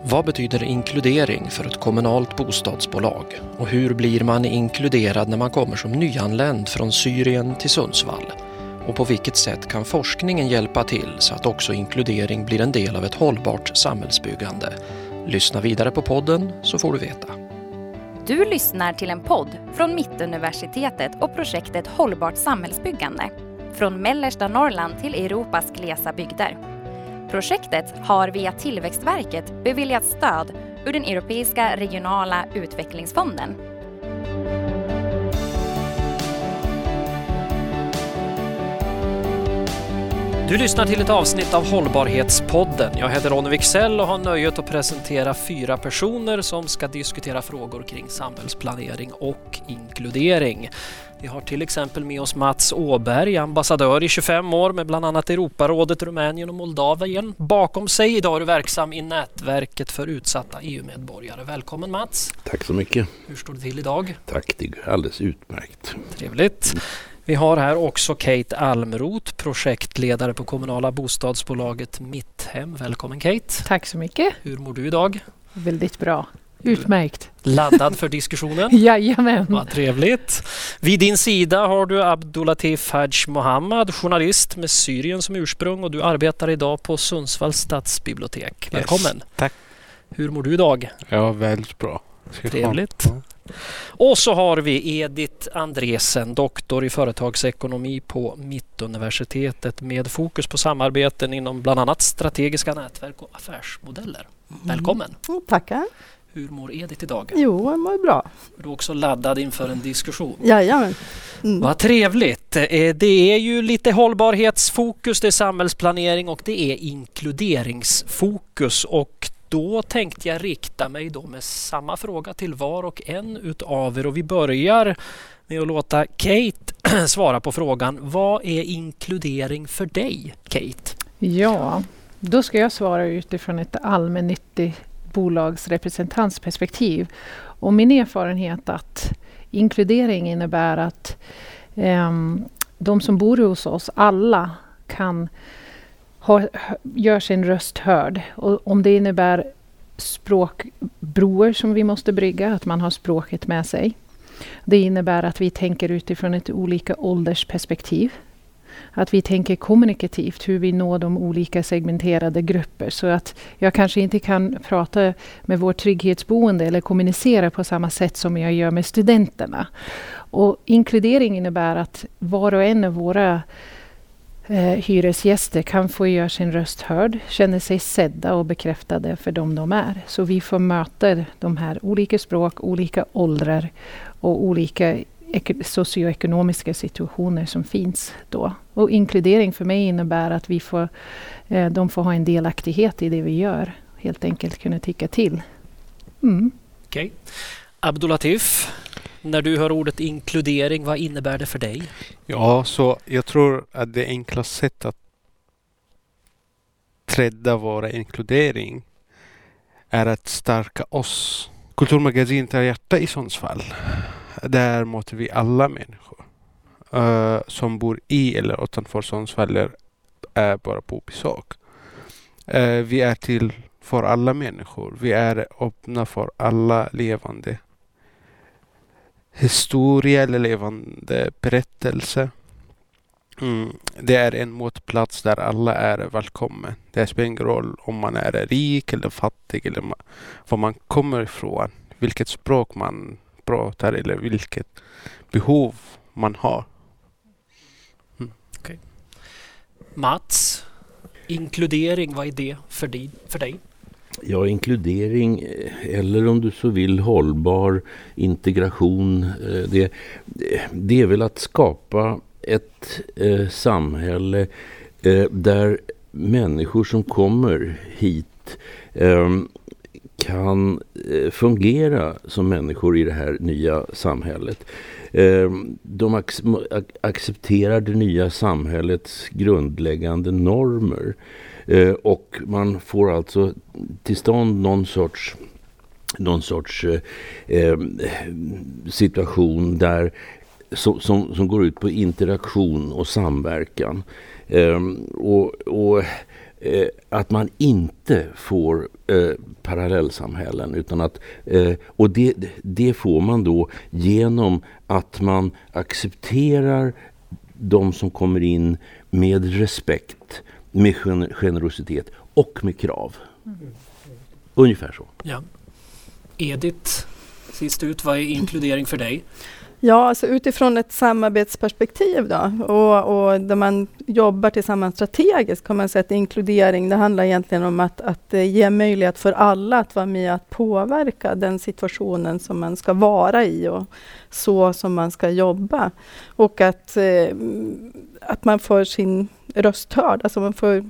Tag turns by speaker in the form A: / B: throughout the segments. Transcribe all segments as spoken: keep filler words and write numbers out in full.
A: Vad betyder inkludering för ett kommunalt bostadsbolag? Och hur blir man inkluderad när man kommer som nyanländ från Syrien till Sundsvall? Och på vilket sätt kan forskningen hjälpa till så att också inkludering blir en del av ett hållbart samhällsbyggande? Lyssna vidare på podden så får du veta.
B: Du lyssnar till en podd från Mittuniversitetet och projektet Hållbart samhällsbyggande. Från mellersta Norrland till Europas glesa bygder. Projektet har via Tillväxtverket beviljat stöd ur den Europeiska regionala utvecklingsfonden.
A: Du lyssnar till ett avsnitt av Hållbarhetspodden. Jag heter Ronny Wicksell och har nöjet att presentera fyra personer som ska diskutera frågor kring samhällsplanering och inkludering. Vi har till exempel med oss Mats Åberg, ambassadör i tjugofem år med bland annat Europarådet, Rumänien och Moldavien bakom sig. Idag är du verksam i nätverket för utsatta E U-medborgare. Välkommen Mats.
C: Tack så mycket.
A: Hur står det till idag?
C: Tack, det är alldeles utmärkt.
A: Trevligt. Vi har här också Kate Almroth, projektledare på kommunala bostadsbolaget Mitthem. Välkommen Kate.
D: Tack så mycket.
A: Hur mår du idag?
D: Väldigt bra. Utmärkt.
A: Laddad för diskussionen?
D: Jajamän.
A: Vad trevligt. Vid din sida har du Abdulatif Haj Mohammad, journalist med Syrien som ursprung, och du arbetar idag på Sundsvalls stadsbibliotek. Välkommen.
E: Yes, tack.
A: Hur mår du idag?
E: Ja, väldigt bra.
A: Trevligt. Ja. Och så har vi Edith Andresen, doktor i företagsekonomi på Mittuniversitetet med fokus på samarbeten inom bland annat strategiska nätverk och affärsmodeller. Välkommen.
F: Mm, tackar.
A: Hur mår Edith idag?
F: Jo, jag mår bra.
A: Är du också laddad inför en diskussion?
F: Jajamän. Mm.
A: Vad trevligt. Det är ju lite hållbarhetsfokus, det är samhällsplanering och det är inkluderingsfokus, och då tänkte jag rikta mig då med samma fråga till var och en utav er, och vi börjar med att låta Kate svara på frågan: vad är inkludering för dig, Kate?
D: Ja, då ska jag svara utifrån ett allmännyttigt bolagsrepresentantsperspektiv. Och min erfarenhet att inkludering innebär att eh, de som bor hos oss alla kan ha, gör sin röst hörd. Och om det innebär språkbroar som vi måste brygga, att man har språket med sig. Det innebär att vi tänker utifrån ett olika åldersperspektiv. Att vi tänker kommunikativt, hur vi når de olika segmenterade grupper. Så att jag kanske inte kan prata med vår trygghetsboende eller kommunicera på samma sätt som jag gör med studenterna. Och inkludering innebär att var och en av våra eh, hyresgäster kan få göra sin röst hörd, känna sig sedda och bekräftade för dem de är. Så vi får möta de här olika språk, olika åldrar och olika socioekonomiska situationer som finns då. Och inkludering för mig innebär att vi får, eh, de får ha en delaktighet i det vi gör. Helt enkelt kunna tycka till. Mm.
A: Okej. Okay. Abdulatif, när du hör ordet inkludering, vad innebär det för dig?
E: Ja, så jag tror att det enkla sättet att trädda våra inkludering är att stärka oss. Kulturmagasinet är hjärta i Sundsvall. Där möter vi alla människor uh, som bor i eller utanför Sundsvall är bara på besök. Uh, vi är till för alla människor. Vi är öppna för alla levande historia eller levande berättelse. Mm. Det är en motplats där alla är välkomna. Det spelar ingen roll om man är rik eller fattig eller var man kommer ifrån, vilket språk man pratar eller vilket behov man har.
A: Mm. Okay. Mats, inkludering, vad är det för dig? För dig?
C: Ja, inkludering, eller om du så vill hållbar integration, det, det är väl att skapa ett eh, samhälle eh, där människor som kommer hit eh, kan eh, fungera som människor i det här nya samhället. Eh, de ac- accepterar det nya samhällets grundläggande normer. Eh, och man får alltså till stånd någon sorts, någon sorts eh, situation där som, som, som går ut på interaktion och samverkan. Eh, och, och eh, att man inte får eh, parallellsamhällen, utan att, eh, och det, det får man då genom att man accepterar de som kommer in med respekt, med gener- generositet och med krav. Mm. Ungefär så.
A: Ja. Edith, sist ut, vad är inkludering för dig?
F: Ja, alltså utifrån ett samarbetsperspektiv då, och, och där man jobbar tillsammans strategiskt, kan man säga att inkludering, det handlar egentligen om att, att ge möjlighet för alla att vara med att påverka den situationen som man ska vara i och så som man ska jobba. Och att, eh, att man får sin röst hörd, alltså man får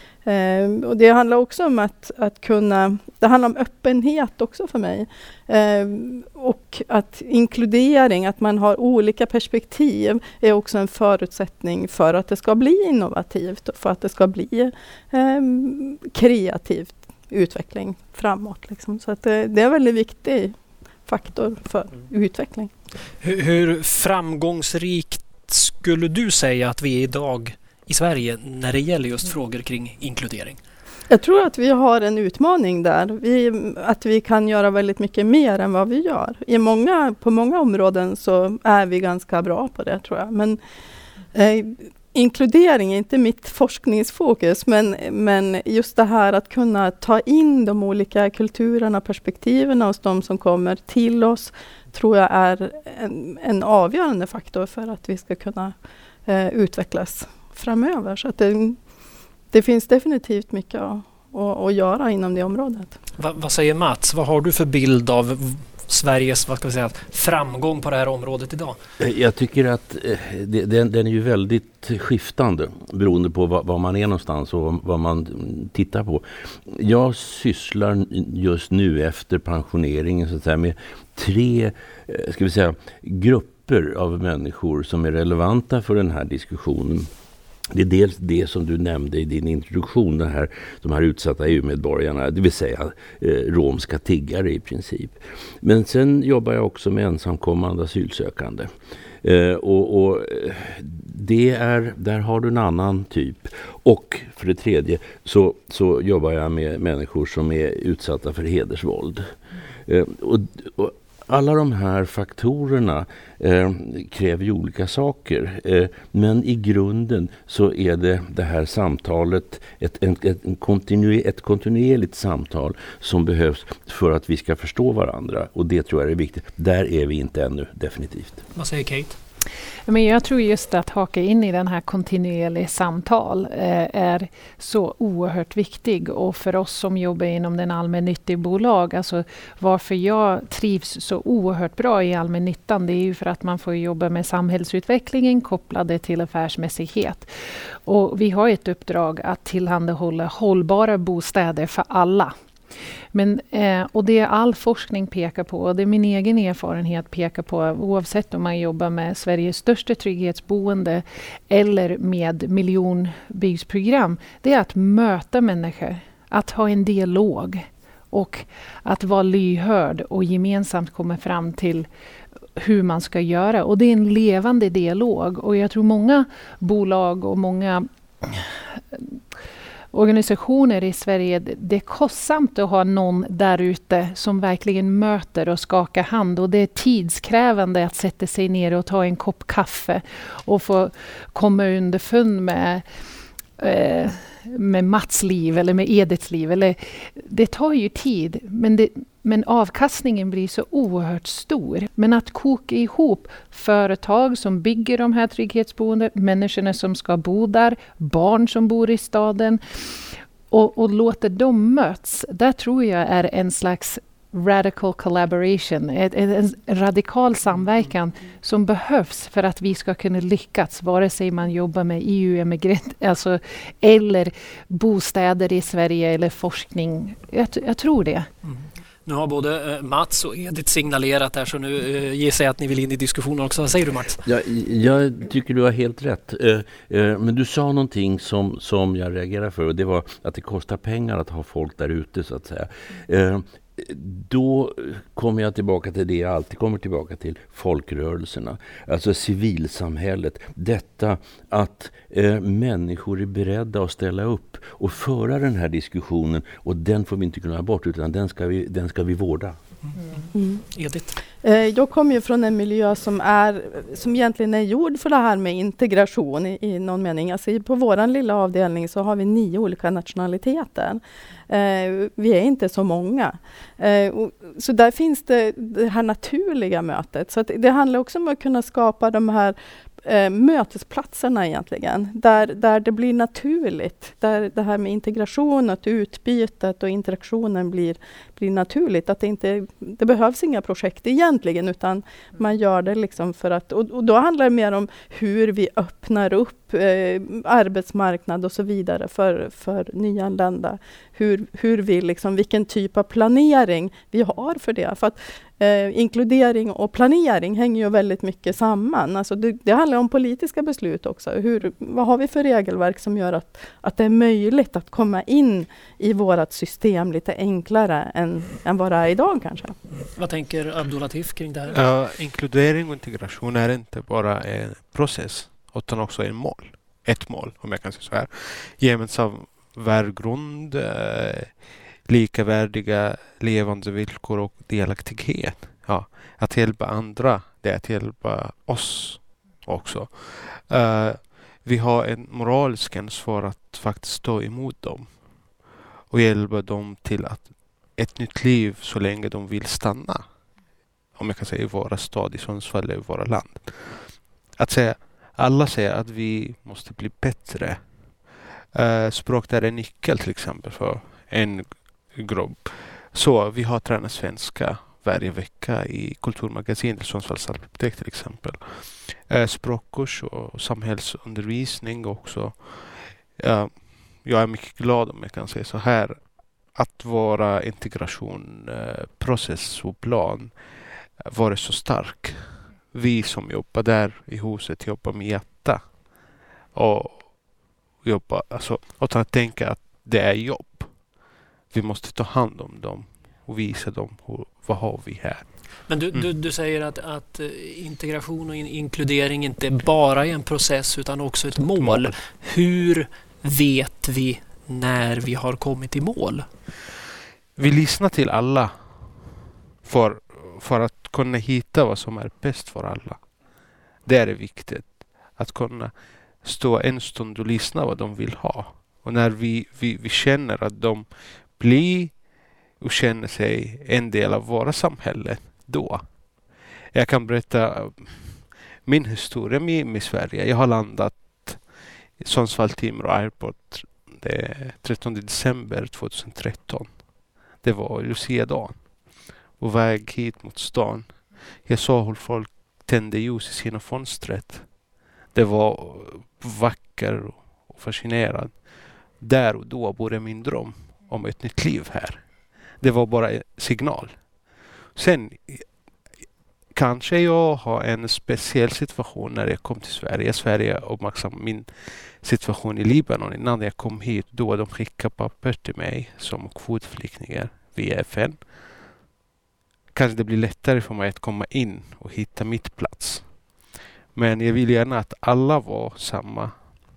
F: Uh, och det handlar också om att, att kunna, det handlar om öppenhet också för mig. Uh, och att inkludering, att man har olika perspektiv är också en förutsättning för att det ska bli innovativt och för att det ska bli uh, kreativt utveckling framåt. Liksom. Så att det, det är en väldigt viktig faktor för mm. utveckling.
A: Hur, hur framgångsrikt skulle du säga att vi är idag i Sverige när det gäller just frågor kring inkludering?
F: Jag tror att vi har en utmaning där. Vi, att vi kan göra väldigt mycket mer än vad vi gör. I många, på många områden så är vi ganska bra på det, tror jag. Men eh, inkludering är inte mitt forskningsfokus, men, men just det här att kunna ta in de olika kulturerna, perspektiven hos de som kommer till oss, tror jag är en, en avgörande faktor för att vi ska kunna eh, utvecklas framöver. Så att det, det finns definitivt mycket att, att, att göra inom det området.
A: Va, vad säger Mats? Vad har du för bild av Sveriges, vad ska vi säga, framgång på det här området idag?
C: Jag tycker att det, den, den är ju väldigt skiftande beroende på var, var man är någonstans och vad man tittar på. Jag sysslar just nu efter pensioneringen så att säga, med tre, ska vi säga, grupper av människor som är relevanta för den här diskussionen. Det är dels det som du nämnde i din introduktion, det här, de här utsatta E U-medborgarna, det vill säga eh, romska tiggare i princip. Men sen jobbar jag också med ensamkommande asylsökande. Eh, och, och det är, där har du en annan typ. Och för det tredje så, så jobbar jag med människor som är utsatta för hedersvåld. Eh, och, och alla de här faktorerna eh, kräver ju olika saker. Eh, men i grunden så är det det här samtalet, ett, ett, ett, kontinu- ett kontinuerligt samtal som behövs för att vi ska förstå varandra. Och det tror jag är viktigt. Där är vi inte ännu, definitivt.
A: Vad säger Kate?
D: Men jag tror just att haka in i den här kontinuerliga samtal eh, är så oerhört viktig. Och för oss som jobbar inom den allmännyttiga bolag, alltså varför jag trivs så oerhört bra i allmännyttan, det är ju för att man får jobba med samhällsutvecklingen kopplade till affärsmässighet. Och vi har ett uppdrag att tillhandahålla hållbara bostäder för alla. Men, eh, och det all forskning pekar på, och det min egen erfarenhet pekar på, oavsett om man jobbar med Sveriges största trygghetsboende eller med miljonbyggsprogram, det är att möta människor, att ha en dialog och att vara lyhörd och gemensamt komma fram till hur man ska göra. Och det är en levande dialog, och jag tror många bolag och många organisationer i Sverige, det är kostsamt att ha någon där ute som verkligen möter och skakar hand, och det är tidskrävande att sätta sig ner och ta en kopp kaffe och få komma underfund med eh, med Mats liv eller med Ediths liv. Eller, det tar ju tid, men, det, men avkastningen blir så oerhört stor. Men att koka ihop företag som bygger de här trygghetsboenden, människorna som ska bo där, barn som bor i staden, och, och låter dem möts, där tror jag är en slags radical collaboration, en, en radikal samverkan som behövs för att vi ska kunna lyckas, vare sig man jobbar med E U-emigrant, alltså, eller bostäder i Sverige eller forskning. Jag, jag tror det. Mm.
A: Nu har både eh, Mats och Edith signalerat här, så nu eh, gissar jag att ni vill in i diskussionen också. Vad säger du, Mats?
C: Ja, jag tycker du har helt rätt. Eh, eh, men du sa någonting som, som jag reagerar för, och det var att det kostar pengar att ha folk där ute, så att säga. Eh, då kommer jag tillbaka till det jag alltid kommer tillbaka till, folkrörelserna. Alltså civilsamhället. Detta att eh, människor är beredda att ställa upp och föra den här diskussionen, och den får vi inte glömma bort, utan den ska vi, den ska vi vårda.
F: Mm.
A: Edith?
F: Jag kommer ju från en miljö som är som egentligen är gjord för det här med integration i, i någon mening. Alltså på våran lilla avdelning så har vi nio olika nationaliteter. Eh, vi är inte så många. Eh, och, så där finns det det här naturliga mötet. Så att det handlar också om att kunna skapa de här eh, mötesplatserna egentligen. Där, där det blir naturligt. Där det här med integration och utbytet och interaktionen blir, blir naturligt. Att det, inte, det behövs inga projekt egentligen, utan man gör det liksom för att... Och, och då handlar det mer om hur vi öppnar upp eh, arbetsmarknad och så vidare för, för nyanlända. Hur, hur vi liksom, vilken typ av planering vi har för det. För att eh, inkludering och planering hänger ju väldigt mycket samman. Alltså det, det handlar om politiska beslut också. Hur, vad har vi för regelverk som gör att, att det är möjligt att komma in i vårt system lite enklare än, än vad det är idag kanske?
A: Vad tänker Abdulatif kring det här?
E: Uh, inkludering och integration är inte bara en process, utan också en mål. Ett mål, om jag kan säga så här. Gemensam värdegrund, eh, likavärdiga levande villkor och delaktighet. Ja, att hjälpa andra, det är att hjälpa oss också. Uh, vi har en moralisk ansvar att faktiskt stå emot dem och hjälpa dem till att ett nytt liv så länge de vill stanna. Om jag kan säga i våra stad, i Sundsvall eller i våra land. Att säga, alla säger att vi måste bli bättre. Uh, språk där är nyckel till exempel för en grupp. Så vi har tränat svenska varje vecka i Kulturmagasinet, Sundsvalls stadsbibliotek till exempel. Uh, språkkurs och samhällsundervisning också. Uh, jag är mycket glad, om jag kan säga så här, att våra integrationsprocess och plan var så stark. Vi som jobbar där i huset jobbar med hjärta och jobba, alltså, utan att tänka att det är jobb. Vi måste ta hand om dem och visa dem hur, vad har vi här.
A: Men du, mm. du, du säger att, att integration och in, inkludering inte bara är en process utan också ett mål. mål. Hur vet vi när vi har kommit i mål?
E: Vi lyssnar till alla för, för att kunna hitta vad som är bäst för alla. Det är viktigt att kunna stå en stund och lyssna vad de vill ha. Och när vi, vi, vi känner att de blir och känner sig en del av våra samhälle, då. Jag kan berätta min historia med, med Sverige. Jag har landat i Sundsvall Timrå Airport den trettonde december tjugohundratretton. Det var Lucia-dagen. På väg hit mot stan. Jag såg hur folk tände ljus i sina fönstret. Det var vacker och fascinerad. Där och då började min dröm om ett nytt liv här. Det var bara en signal. Sen kanske jag har en speciell situation när jag kom till Sverige. Sverige uppmärksammade min situation i Libanon innan jag kom hit. Då de skickade papper till mig som kvotflyktingar via F N. Kanske det blir lättare för mig att komma in och hitta mitt plats. Men jag vill gärna att alla var samma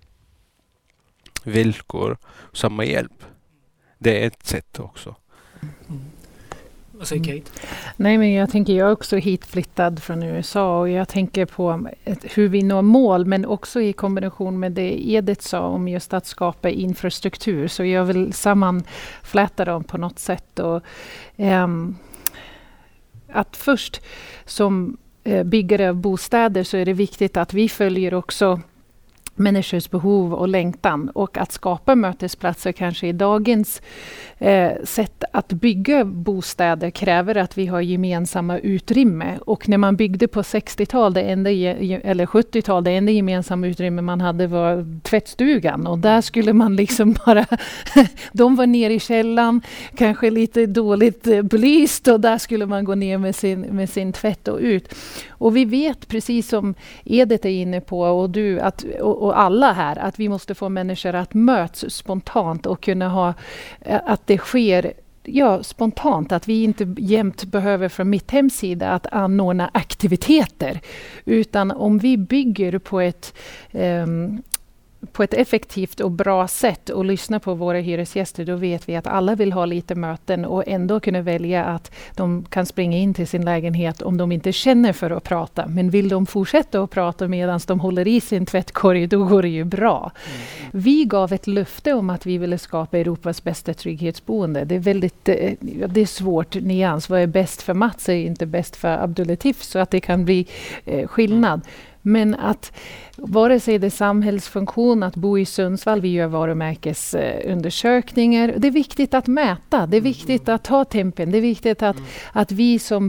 E: villkor, samma hjälp. Det är ett sätt också.
A: Mm. Vad säger Kate?
D: Nej, men jag tänker, jag är också hitflyttad från U S A och jag tänker på ett, hur vi når mål, men också i kombination med det Edith sa om just att skapa infrastruktur. Så jag vill sammanfläta dem på något sätt. Och, um, att först som byggare av bostäder så är det viktigt att vi följer också människors behov och längtan, och att skapa mötesplatser kanske i dagens eh, sätt att bygga bostäder kräver att vi har gemensamma utrymme. Och när man byggde på sextiotal, det enda ge, eller sjuttiotal, det enda gemensamma utrymme man hade var tvättstugan, och där skulle man liksom bara de var nere i källan, kanske lite dåligt belyst, och där skulle man gå ner med sin, med sin tvätt och ut. Och vi vet, precis som Edith är inne på och du att, och, och alla här, att vi måste få människor att möts spontant och kunna ha att det sker ja, spontant, att vi inte jämt behöver från mitt hemsida att anordna aktiviteter, utan om vi bygger på ett um, på ett effektivt och bra sätt och lyssna på våra hyresgäster, då vet vi att alla vill ha lite möten och ändå kunna välja att de kan springa in till sin lägenhet om de inte känner för att prata. Men vill de fortsätta att prata medan de håller i sin tvättkorg, då går det ju bra. Mm. Vi gav ett löfte om att vi ville skapa Europas bästa trygghetsboende. Det är väldigt det är svårt nyans. Vad är bäst för Mats är inte bäst för Abdulatif, så att det kan bli eh, skillnad. Men att vare sig det är samhällsfunktion att bo i Sundsvall, vi gör varumärkesundersökningar. Det är viktigt att mäta, det är viktigt att ta tempen, det är viktigt att, att vi som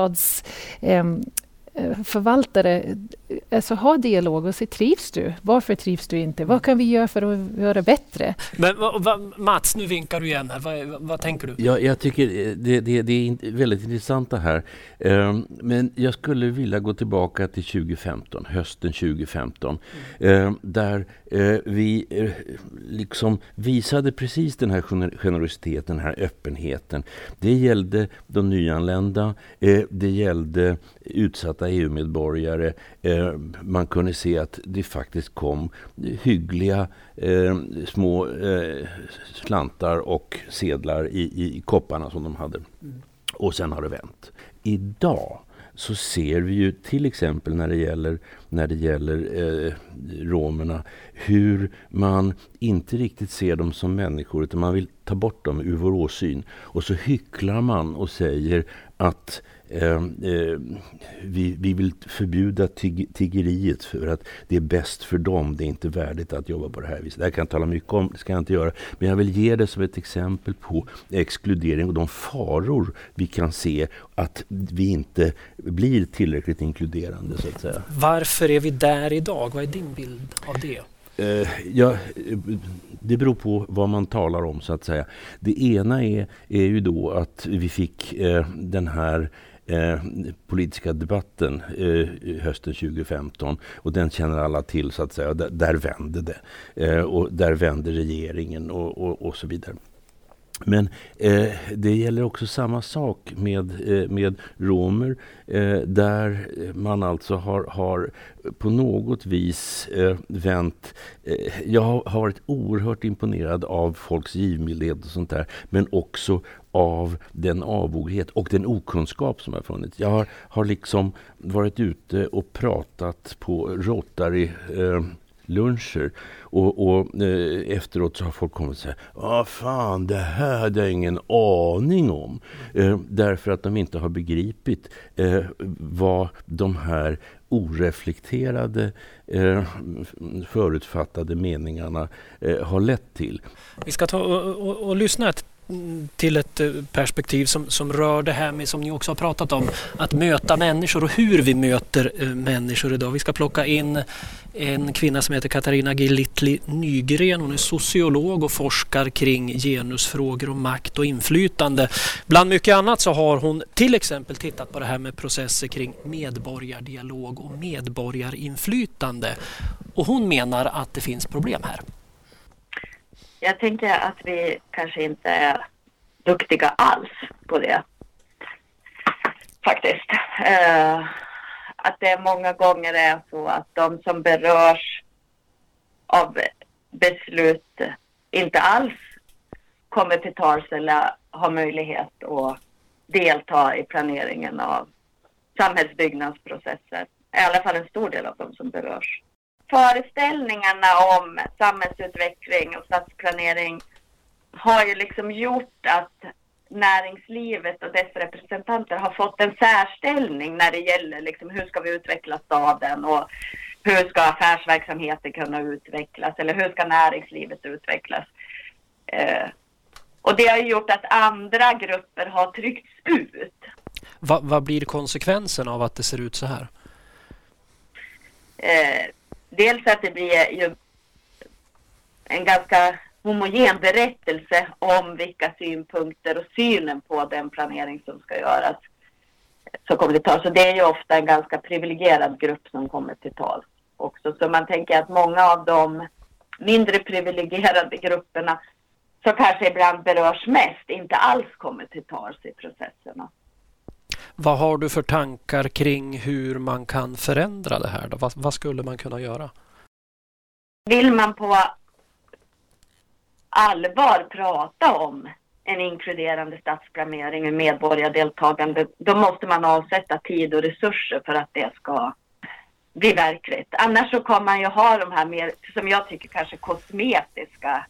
D: bostadsförvaltare alltså har dialog och se, trivs du? Varför trivs du inte? Vad kan vi göra för att göra bättre?
A: Men vad, Mats, nu vinkar du igen här. Vad, vad tänker du?
C: Ja, jag tycker det, det, det är väldigt intressant det här. Um, men jag skulle vilja gå tillbaka till tjugo femton, hösten tjugo femton. Mm. Um, där uh, vi uh, liksom visade precis den här generositeten, den här öppenheten. Det gällde de nyanlända, uh, det gällde utsatta E U-medborgare. Uh, man kunde se att det faktiskt kom hyggliga eh, små eh, slantar och sedlar i, i, i kopparna som de hade. Mm. Och sen har det vänt. Idag så ser vi ju till exempel när det gäller, när det gäller eh, romerna hur man inte riktigt ser dem som människor, utan man vill ta bort dem ur vår åsyn. Och så hycklar man och säger att Eh, eh, vi, vi vill förbjuda tig- tiggeriet för att det är bäst för dem. Det är inte värdigt att jobba på det här viset. Det här kan jag tala mycket om, det ska jag inte göra. Men jag vill ge det som ett exempel på exkludering och de faror vi kan se att vi inte blir tillräckligt inkluderande, så att säga.
A: Varför är vi där idag? Vad är din bild av det?
C: Uh, ja, det beror på vad man talar om, så att säga. Det ena är, är ju då att vi fick uh, den här Eh, politiska debatten eh, hösten tjugo femton, och den känner alla till, så att säga. Där, där vände det. Eh, och där vände regeringen och, och, och så vidare. Men eh, det gäller också samma sak med, eh, med romer, eh, där man alltså har, har på något vis eh, vänt. Eh, jag har, har varit oerhört imponerad av folks givmildhet och sånt där, men också av den avoghet och den okunskap som har funnits. Jag har, har liksom varit ute och pratat på Rotary eh, luncher, och, och eh, efteråt så har folk kommit och sagt: ah, fan, det här hade jag ingen aning om. Eh, därför att de inte har begripit eh, vad de här oreflekterade eh, förutfattade meningarna eh, har lett till.
A: Vi ska ta och, och, och lyssna ett till ett perspektiv som, som rör det här med, som ni också har pratat om, att möta människor och hur vi möter äh, människor idag. Vi ska plocka in en kvinna som heter Katarina Gillitli Nygren. Hon är sociolog och forskar kring genusfrågor och makt och inflytande. Bland mycket annat så har hon till exempel tittat på det här med processer kring medborgardialog och medborgarinflytande. Och hon menar att det finns problem här.
G: Jag tänker att vi kanske inte är duktiga alls på det, faktiskt. Uh, att det många gånger är så att de som berörs av beslut inte alls kommer till tals eller har möjlighet att delta i planeringen av samhällsbyggnadsprocesser. I alla fall en stor del av de som berörs. Föreställningarna om samhällsutveckling och stadsplanering har ju liksom gjort att näringslivet och dess representanter har fått en särställning när det gäller liksom hur ska vi utveckla staden och hur ska affärsverksamheter kunna utvecklas eller hur ska näringslivet utvecklas. Eh, och det har gjort att andra grupper har tryckts ut.
A: Va, vad blir konsekvensen av att det ser ut så här?
G: Eh, Dels att det blir ju en ganska homogen berättelse om vilka synpunkter och synen på den planering som ska göras. Så kommer det ta. Så det är ju ofta en ganska privilegierad grupp som kommer till tal också. Så man tänker att många av de mindre privilegierade grupperna som kanske ibland berörs mest inte alls kommer till tals i processerna.
A: Vad har du för tankar kring hur man kan förändra det här då? Vad, vad skulle man kunna göra?
G: Vill man på allvar prata om en inkluderande stadsplanering med medborgardeltagande, då måste man avsätta tid och resurser för att det ska bli verkligt. Annars så kommer man ju ha de här mer, som jag tycker kanske kosmetiska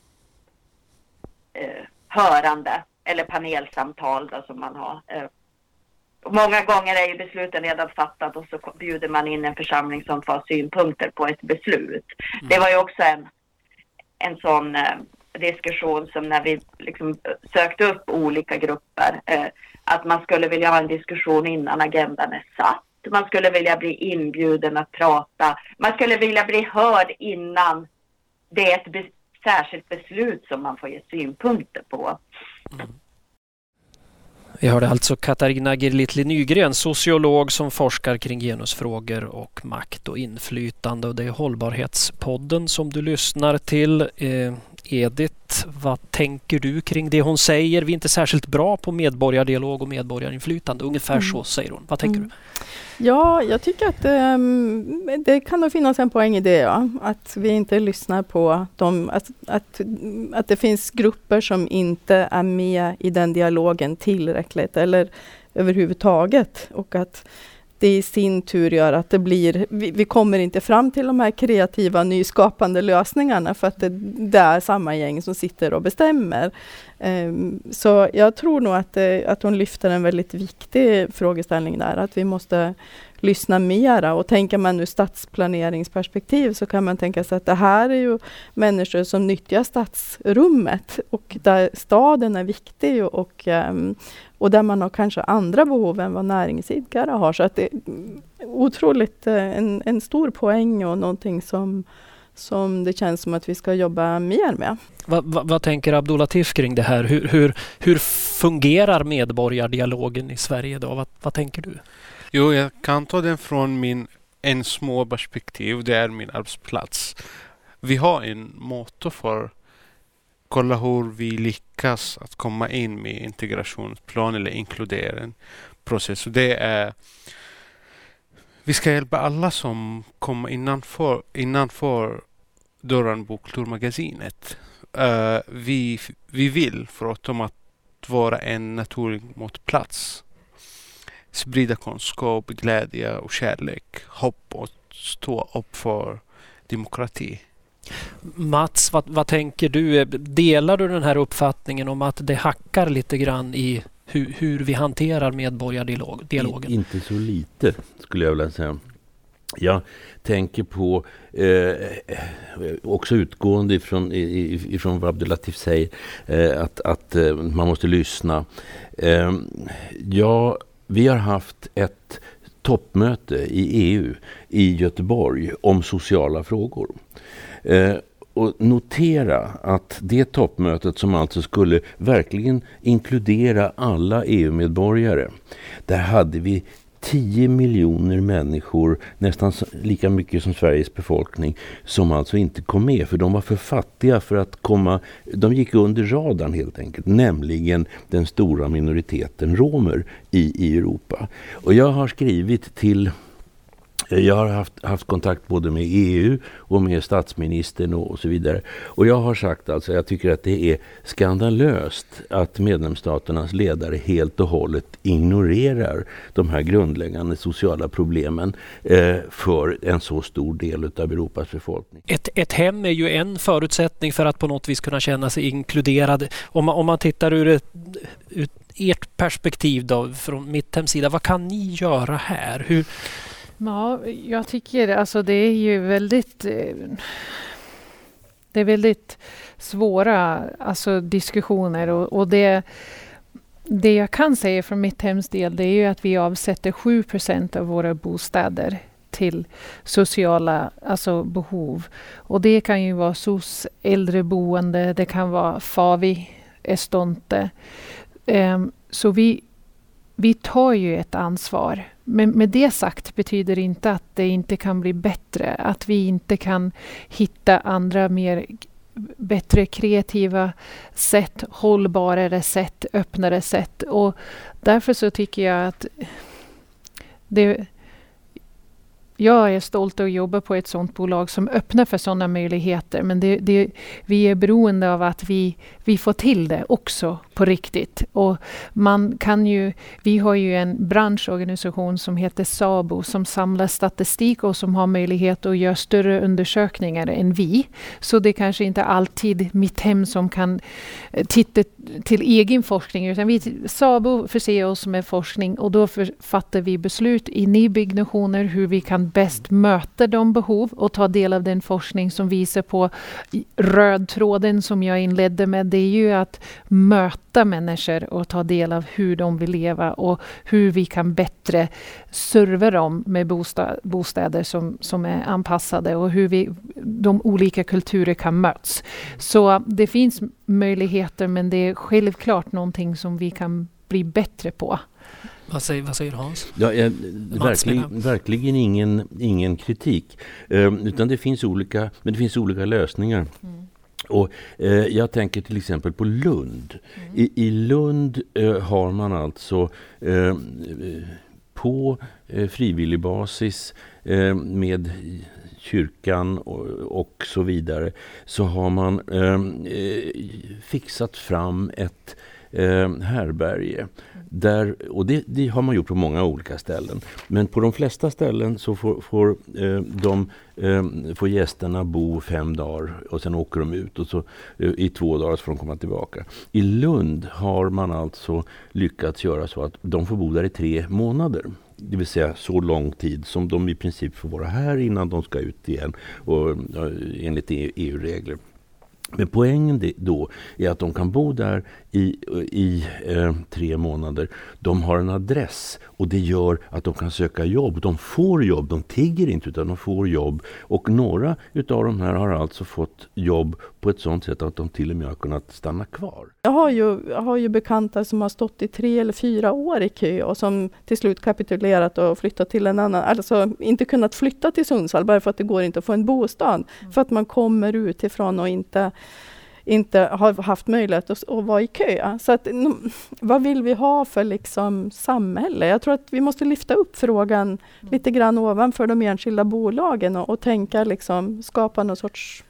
G: eh, hörande eller panelsamtal då, som man har. Eh, och många gånger är ju besluten redan fattat och så bjuder man in en församling som får synpunkter på ett beslut. Mm. Det var ju också en, en sån eh, diskussion som när vi liksom sökte upp olika grupper, eh, att man skulle vilja ha en diskussion innan agendan är satt. Man skulle vilja bli inbjuden att prata. Man skulle vilja bli hörd innan det är ett be- särskilt beslut som man får ge synpunkter på.
A: Mm. Vi hörde alltså Katarina Girlitli Nygren, sociolog som forskar kring genusfrågor och makt och inflytande. Och det är Hållbarhetspodden som du lyssnar till. Eh, Edith, vad tänker du kring det hon säger? Vi är inte särskilt bra på medborgardialog och medborgarinflytande. Ungefär mm. så säger hon. Vad tänker mm. du?
F: Ja, jag tycker att um, det kan nog finnas en poäng i det. Ja. Att vi inte lyssnar på dem. Att, att, att det finns grupper som inte är med i den dialogen tillräckligt eller överhuvudtaget. Och att det i sin tur gör att det blir, vi, vi kommer inte fram till de här kreativa, nyskapande lösningarna för att det, det är samma gäng som sitter och bestämmer. Um, så jag tror nog att, det, att hon lyfter en väldigt viktig frågeställning där, att vi måste lyssna mera. Och tänker man nu stadsplaneringsperspektiv så kan man tänka sig att det här är ju människor som nyttjar stadsrummet och där staden är viktig och, um, och där man har kanske andra behov än vad näringsidkare har. Så att det är otroligt en, en stor poäng och någonting som, som det känns som att vi ska jobba mer med.
A: Vad, vad, vad tänker Abdulatif kring det här? Hur, hur, hur fungerar medborgardialogen i Sverige då? Vad, vad tänker du?
E: Jo, jag kan ta den från min en små perspektiv. Det är min arbetsplats. Vi har en motto för kolla hur vi lyckas att komma in med integrationsplan eller inkludering process. Och det är vi ska hjälpa alla som kommer innanför, innanför dörren på Kulturmagasinet. Uh, vi, vi vill förutom att vara en naturlig motplats sprida kunskap, glädje och kärlek, hopp och stå upp för demokrati.
A: Mats, vad, vad tänker du? Delar du den här uppfattningen om att det hackar lite grann i hur, hur vi hanterar medborgardialogen?
C: Inte så lite, skulle jag vilja säga. Jag tänker på, eh, också utgående ifrån, ifrån vad Abdulatif säger, eh, att, att eh, man måste lyssna. Eh, ja, vi har haft ett toppmöte i E U i Göteborg om sociala frågor. Eh, och notera att det toppmötet som alltså skulle verkligen inkludera alla E U-medborgare, där hade vi tio miljoner människor, nästan lika mycket som Sveriges befolkning, som alltså inte kom med, för de var för fattiga för att komma, de gick under radarn helt enkelt, nämligen den stora minoriteten romer i, i Europa. Och jag har skrivit till Jag har haft, haft kontakt både med E U och med statsministern och, och så vidare. Och jag har sagt alltså, jag tycker att det är skandalöst att medlemsstaternas ledare helt och hållet ignorerar de här grundläggande sociala problemen eh, för en så stor del av Europas befolkning.
A: Ett, ett hem är ju en förutsättning för att på något vis kunna känna sig inkluderad. Om man, om man tittar ur ett, ur ert perspektiv då, från mitt hemsida, vad kan ni göra här? Hur...
D: Ja, jag tycker alltså det är ju väldigt det är väldigt svåra alltså diskussioner och, och det, det jag kan säga från mitt hems del, det är ju att vi avsätter sju procent av våra bostäder till sociala alltså behov. Och det kan ju vara S O S, äldreboende, det kan vara Favi, Estonte. Um, så vi Vi tar ju ett ansvar. Men med det sagt betyder inte att det inte kan bli bättre. Att vi inte kan hitta andra mer bättre kreativa sätt, hållbarare sätt, öppnare sätt. Och därför så tycker jag att det, jag är stolt att jobba på ett sådant bolag som öppnar för sådana möjligheter. Men det, det, vi är beroende av att vi, vi får till det också på riktigt. Och man kan ju, vi har ju en branschorganisation som heter SABO som samlar statistik och som har möjlighet att göra större undersökningar än vi. Så det är kanske inte alltid mitt hem som kan titta till egen forskning. Utan vi, SABO förser oss med forskning och då för, fattar vi beslut i nybyggnationer hur vi kan bäst möta de behov och ta del av den forskning som visar på röd tråden som jag inledde med. Det är ju att möta människor och ta del av hur de vill leva och hur vi kan bättre serva dem med bostad, bostäder som, som är anpassade och hur vi, de olika kulturer kan möts. Så det finns möjligheter, men det är självklart någonting som vi kan bli bättre på.
A: Vad säger, vad säger Hans?
C: Ja, eh, verklig, verkligen ingen, ingen kritik. Eh, utan det finns olika, men det finns olika lösningar. Mm. Och, eh, jag tänker till exempel på Lund. Mm. I, I Lund eh, har man alltså eh, på eh, frivillig basis eh, med kyrkan och, och så vidare så har man eh, fixat fram ett eh, härberge. Där, och det, det har man gjort på många olika ställen. Men på de flesta ställen så får, får, eh, de, eh, får gästerna bo fem dagar och sen åker de ut och så eh, i två dagar så får de komma tillbaka. I Lund har man alltså lyckats göra så att de får bo där i tre månader. Det vill säga så lång tid som de i princip får vara här innan de ska ut igen och, ja, enligt E U-regler. Men poängen då är att de kan bo där i, i eh, tre månader. De har en adress och det gör att de kan söka jobb. De får jobb, de tigger inte utan de får jobb. Och några utav de här har alltså fått jobb på ett sådant sätt att de till och med har kunnat stanna kvar.
F: Jag har ju, jag har ju bekanta som har stått i tre eller fyra år i kö och som till slut kapitulerat och flyttat till en annan. Alltså inte kunnat flytta till Sundsvall bara för att det går inte att få en bostad. Mm. För att man kommer utifrån och inte... inte har haft möjlighet att, att vara i kö. Så att, vad vill vi ha för liksom samhälle? Jag tror att vi måste lyfta upp frågan mm. lite grann ovanför de enskilda bolagen och, och tänka liksom, skapa någon sorts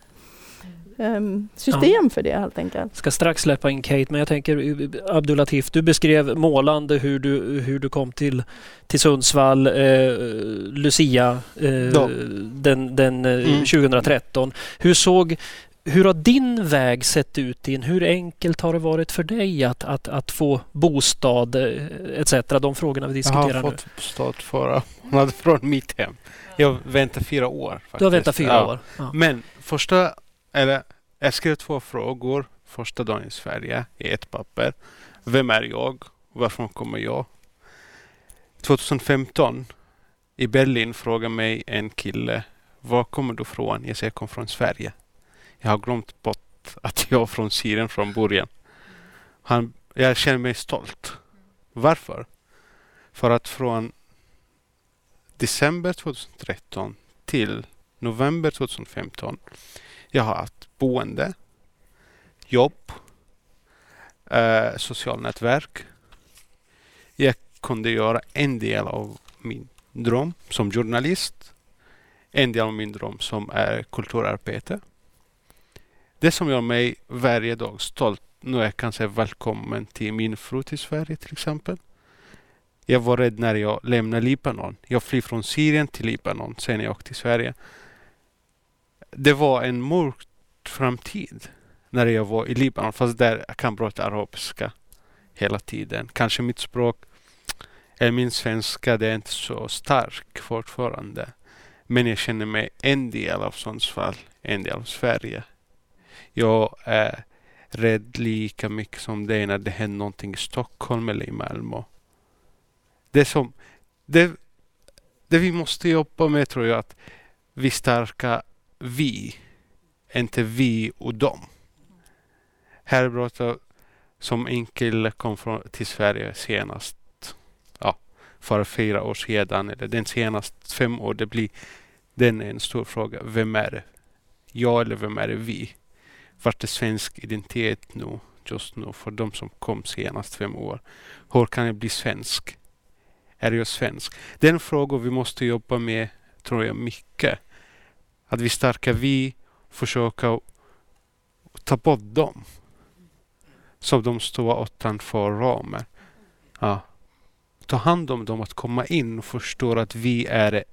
F: um, system ja. för det helt enkelt.
A: Jag ska strax släppa in Kate, men jag tänker Abdulatif, du beskrev målande hur du, hur du kom till, till Sundsvall, eh, Lucia eh, den, den eh, mm. tjugohundratretton. Hur såg Hur har din väg sett ut in? Hur enkelt har det varit för dig att, att, att få bostad et cetera? De frågorna vi diskuterar nu.
E: Jag har fått bostad förra månaden från mitt hem. Jag väntar fyra år. Faktiskt.
A: Du har väntat fyra ja. år? Ja.
E: Men första, eller jag skrev två frågor. Första dagen i Sverige i ett papper. Vem är jag? Varför kommer jag? tjugohundrafemton i Berlin frågade mig en kille. Var kommer du från? Jag säger jag kommer från Sverige. Jag har glömt bort att jag är från Syrien från början. Han, jag känner mig stolt. Varför? För att från december tjugohundratretton till november tjugohundrafemton jag har haft boende, jobb, eh, social nätverk. Jag kunde göra en del av min dröm som journalist. En del av min dröm som är kulturarbete. Det som gör mig varje dag stolt när jag kan säga välkommen till min fru till Sverige till exempel. Jag var rädd när jag lämnade Libanon. Jag flyr från Syrien till Libanon sen jag åkte till Sverige. Det var en mörk framtid när jag var i Libanon. Fast där jag kan prata arabiska hela tiden. Kanske mitt språk eller min svenska det är inte så stark fortfarande. Men jag känner mig en del av Sundsvall, en del av Sverige. Jag är rädd lika mycket som dig när det händer någonting i Stockholm eller i Malmö. Det som det, det vi måste jobba med tror jag att vi stärka vi, inte vi och dem. Här pratar som en kille kom från, till Sverige senast ja, för fyra år sedan eller den senaste fem år det blir den är en stor fråga. Vem är det? Jag eller vem är det vi? vart är svensk identitet nu, just nu, för de som kom senast fem år. Hur kan jag bli svensk? Är jag svensk? Det är en fråga vi måste jobba med, tror jag, mycket. Att vi stärker vi försöka ta bort dem. Så de står utanför ramen. Ja. Ta hand om dem att komma in och förstå att vi är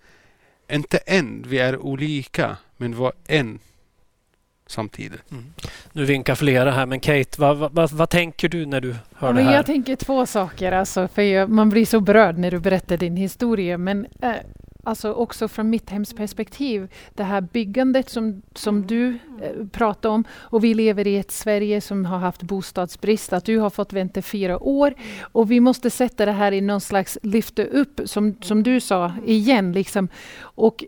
E: inte en, vi är olika, men vi är en samtidigt.
A: Mm. Nu vinkar flera här, men Kate, vad, vad, vad tänker du när du hör
D: ja,
A: det här?
D: Men jag tänker två saker, alltså, för jag, man blir så berörd när du berättar din historia, men äh, alltså också från mitt hemsperspektiv, det här byggandet som, som du eh, pratar om, och vi lever i ett Sverige som har haft bostadsbrist, att du har fått vänta fyra år, och vi måste sätta det här i någon slags lyfta upp, som, som du sa igen, liksom, och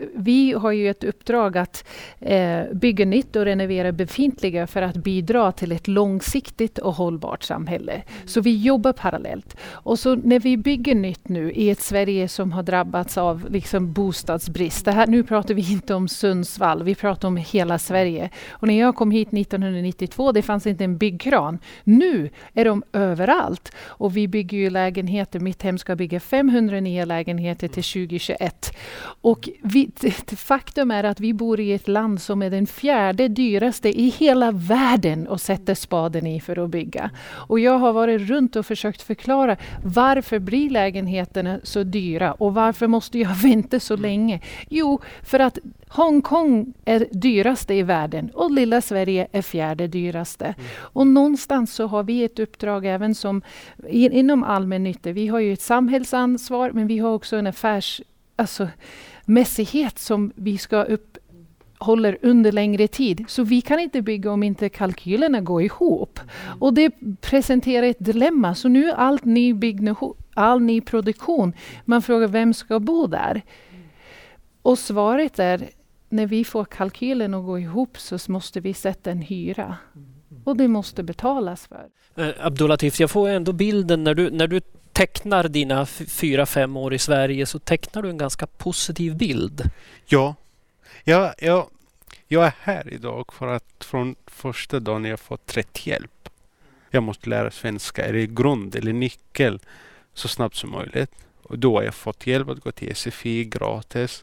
D: vi har ju ett uppdrag att eh, bygga nytt och renovera befintliga för att bidra till ett långsiktigt och hållbart samhälle. Mm. Så vi jobbar parallellt. Och så när vi bygger nytt nu i ett Sverige som har drabbats av liksom bostadsbrist. Det här, nu pratar vi inte om Sundsvall, vi pratar om hela Sverige. Och när jag kom hit nittonhundranittiotvå, det fanns inte en byggkran. Nu är de överallt. Och vi bygger ju lägenheter, mitt hem ska bygga femhundra nya lägenheter till tjugohundratjugoett. Och vi faktum är att vi bor i ett land som är den fjärde dyraste i hela världen att sätta spaden i för att bygga. Och jag har varit runt och försökt förklara varför blir lägenheterna så dyra och varför måste jag vänta så länge? Jo, för att Hongkong är dyraste i världen och lilla Sverige är fjärde dyraste. Mm. Och någonstans så har vi ett uppdrag även som in, inom allmännytta. Vi har ju ett samhällsansvar, men vi har också en affärs... Alltså, mässighet som vi ska uppehålla under längre tid. Så vi kan inte bygga om inte kalkylerna går ihop. Mm. Och det presenterar ett dilemma. Så nu allt ny byggnation, all ny produktion, man frågar vem ska bo där? Mm. Och svaret är, när vi får kalkylen att gå ihop så måste vi sätta en hyra. Mm. Och det måste betalas för.
A: Eh, Abdulatif, jag får ändå bilden när du, när du tecknar dina f- fyra, fem år i Sverige, så tecknar du en ganska positiv bild.
E: Ja, jag, jag, jag är här idag för att från första dagen jag fått rätt hjälp. Jag måste lära svenska, är det grund eller nyckel så snabbt som möjligt. Och då har jag fått hjälp att gå till S F I gratis,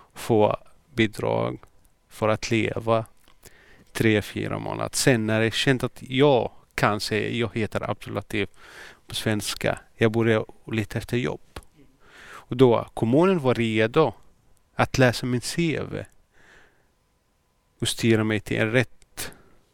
E: få bidrag för att leva tre, fyra månader. Sen när jag känt att jag kan säga, jag heter Abdulatif på svenska, jag började leta efter jobb. Och då kommunen var redo att läsa min C V och styra mig till en rätt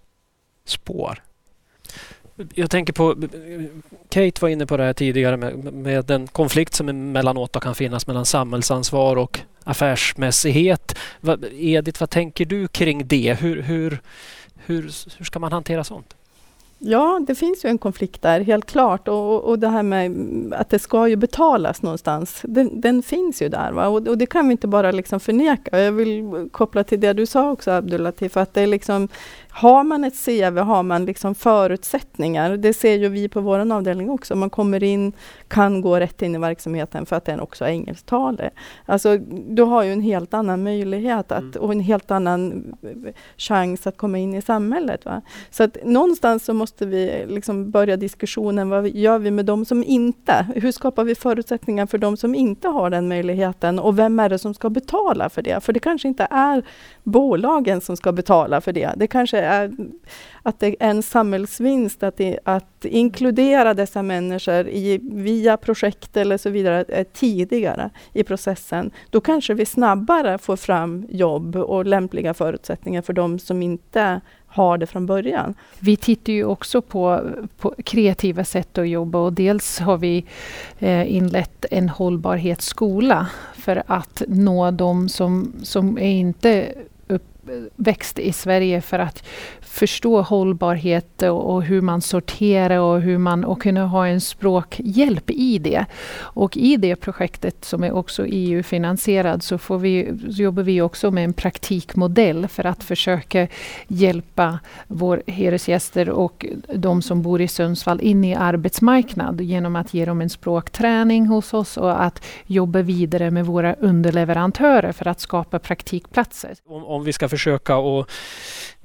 E: spår.
A: Jag tänker på, Kate var inne på det här tidigare med, med den konflikt som emellanåt kan finnas mellan samhällsansvar och affärsmässighet. Va, Edith, vad tänker du kring det? Hur, hur, hur, hur ska man hantera sånt?
F: Ja, det finns ju en konflikt där, helt klart. Och, och det här med att det ska ju betalas någonstans, den, den finns ju där. Va? Och, och det kan vi inte bara liksom förneka. Jag vill koppla till det du sa också, Abdulatif, att det är liksom, har man ett C V, har man liksom förutsättningar. Det ser ju vi på vår avdelning också. Man kommer in, kan gå rätt in i verksamheten för att den också är engelsktalig. Alltså, du har ju en helt annan möjlighet att, och en helt annan chans att komma in i samhället. Va? Så att någonstans så måste vi liksom börja diskussionen, vad gör vi med de som inte? Hur skapar vi förutsättningar för de som inte har den möjligheten? Och vem är det som ska betala för det? För det kanske inte är bolagen som ska betala för det. Det kanske är att det är en samhällsvinst att, det, att inkludera dessa människor i, via projekt eller så vidare tidigare i processen. Då kanske vi snabbare får fram jobb och lämpliga förutsättningar för de som inte har det från början.
D: Vi tittar ju också på, på kreativa sätt att jobba, och dels har vi eh, inlett en hållbarhetsskola för att nå de som, som är inte uppväxt i Sverige, för att förstå hållbarhet och, och hur man sorterar och hur man och kunna ha en språkhjälp i det. Och i det projektet som är också E U-finansierad så, får vi, så jobbar vi också med en praktikmodell för att försöka hjälpa våra hyresgäster och de som bor i Sundsvall in i arbetsmarknad genom att ge dem en språkträning hos oss och att jobba vidare med våra underleverantörer för att skapa praktikplatser.
A: Om, om vi ska försöka och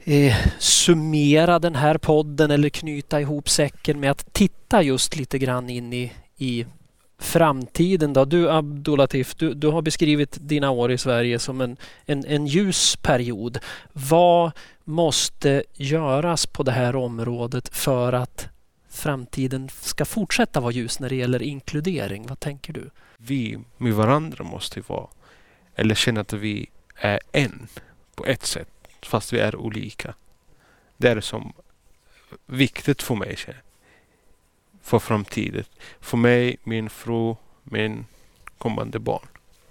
A: eh, summera den här podden eller knyta ihop säcken med att titta just lite grann in i, i framtiden då? Du Abdulatif, du, du har beskrivit dina år i Sverige som en, en, en ljus period. Vad måste göras på det här området för att framtiden ska fortsätta vara ljus när det gäller inkludering? Vad tänker du?
E: Vi med varandra måste vara, eller känna att vi är en på ett sätt, fast vi är olika. Det är som viktigt för mig för framtiden. För mig, min fru, min kommande barn.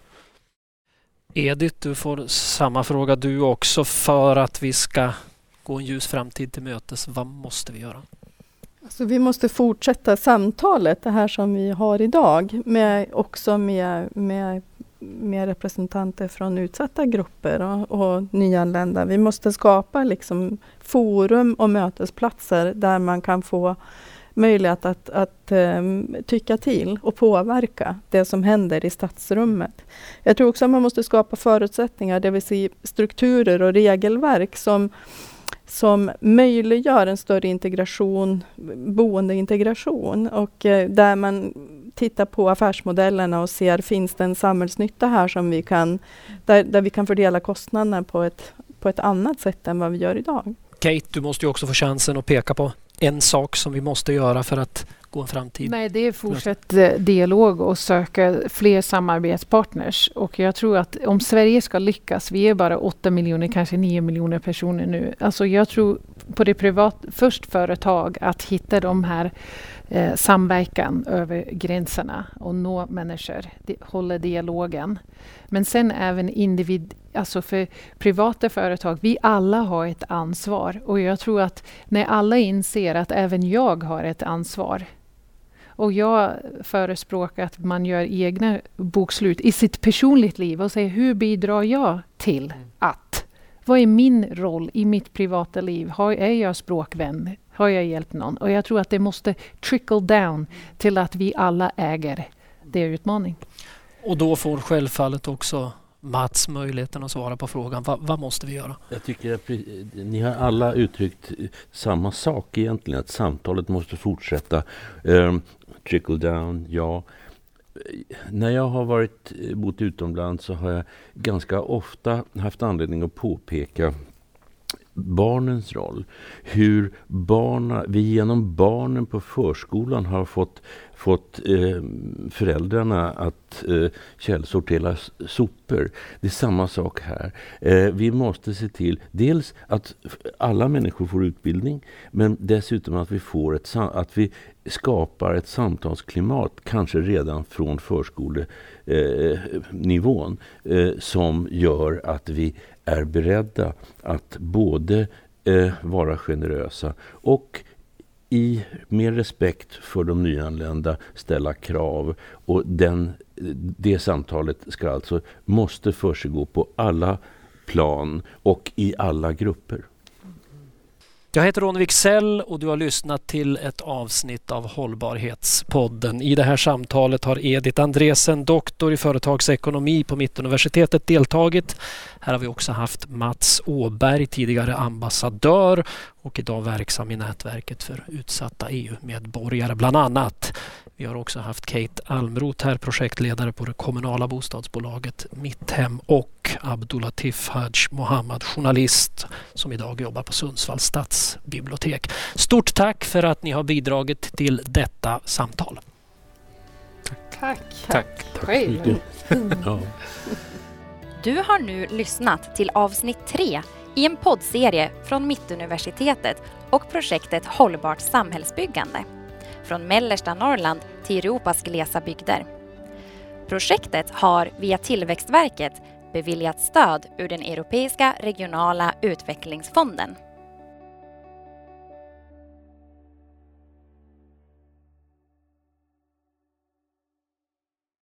A: Edith, du får samma fråga du också. För att vi ska gå en ljus framtid till mötes, vad måste vi göra?
F: Alltså vi måste fortsätta samtalet, det här som vi har idag, med, också med, med, med representanter från utsatta grupper och, och nyanlända. Vi måste skapa liksom forum och mötesplatser där man kan få möjlighet att, att um, tycka till och påverka det som händer i stadsrummet. Jag tror också att man måste skapa förutsättningar, det vill säga strukturer och regelverk som som möjliggör en större integration, boendeintegration, och eh, där man tittar på affärsmodellerna och ser, finns det en samhällsnytta här som vi kan, där, där vi kan fördela kostnaderna på ett, på ett annat sätt än vad vi gör idag.
A: Kate, du måste ju också få chansen att peka på en sak som vi måste göra för att gå en framtid.
D: Nej, det är fortsatt dialog och söka fler samarbetspartners. Och jag tror att om Sverige ska lyckas, vi är bara åtta miljoner, kanske nio miljoner personer nu. Alltså jag tror på det privat, först företag att hitta de här eh, samverkan över gränserna och nå människor, de, hålla dialogen. Men sen även individ, alltså för privata företag, vi alla har ett ansvar. Och jag tror att när alla inser att även jag har ett ansvar. Och jag förespråkar att man gör egna bokslut i sitt personligt liv och säger, hur bidrar jag till att? Vad är min roll i mitt privata liv? Har, är jag språkvän? Har jag hjälpt någon? Och jag tror att det måste trickle down till att vi alla äger det utmaning.
A: Och då får självfallet också Mats möjligheten att svara på frågan, vad, vad måste vi göra?
C: Jag tycker att ni har alla uttryckt samma sak egentligen, att samtalet måste fortsätta. Um, trickle down, ja. När jag har varit bott utomlands så har jag ganska ofta haft anledning att påpeka barnens roll. Hur barna, vi genom barnen på förskolan har fått, fått eh, föräldrarna att eh, källsortera sopor. Det är samma sak här. Eh, vi måste se till dels att alla människor får utbildning, men dessutom att vi, får ett, att vi skapar ett samtalsklimat, kanske redan från förskolenivån, eh, som gör att vi är beredda att både eh, vara generösa och i med respekt för de nyanlända ställa krav. Och den, det samtalet ska alltså måste försiggå på alla plan och i alla grupper.
A: Jag heter Ronny Wicksell och du har lyssnat till ett avsnitt av Hållbarhetspodden. I det här samtalet har Edith Andresen, doktor i företagsekonomi på Mittuniversitetet, deltagit. Här har vi också haft Mats Åberg, tidigare ambassadör och idag verksam i nätverket för utsatta E U-medborgare bland annat. Vi har också haft Kate Almroth här, projektledare på det kommunala bostadsbolaget Mitthem, och Abdulatif Haj Mohammad, journalist som idag jobbar på Sundsvalls stadsbibliotek. Stort tack för att ni har bidragit till detta samtal.
D: Tack.
E: Tack.
C: Tack. Ja.
B: Du har nu lyssnat till avsnitt tre i en poddserie från Mittuniversitetet och projektet Hållbart samhällsbyggande. Från mellersta Norrland till Europas glesa bygder. Projektet har via Tillväxtverket beviljat stöd ur den Europeiska regionala utvecklingsfonden.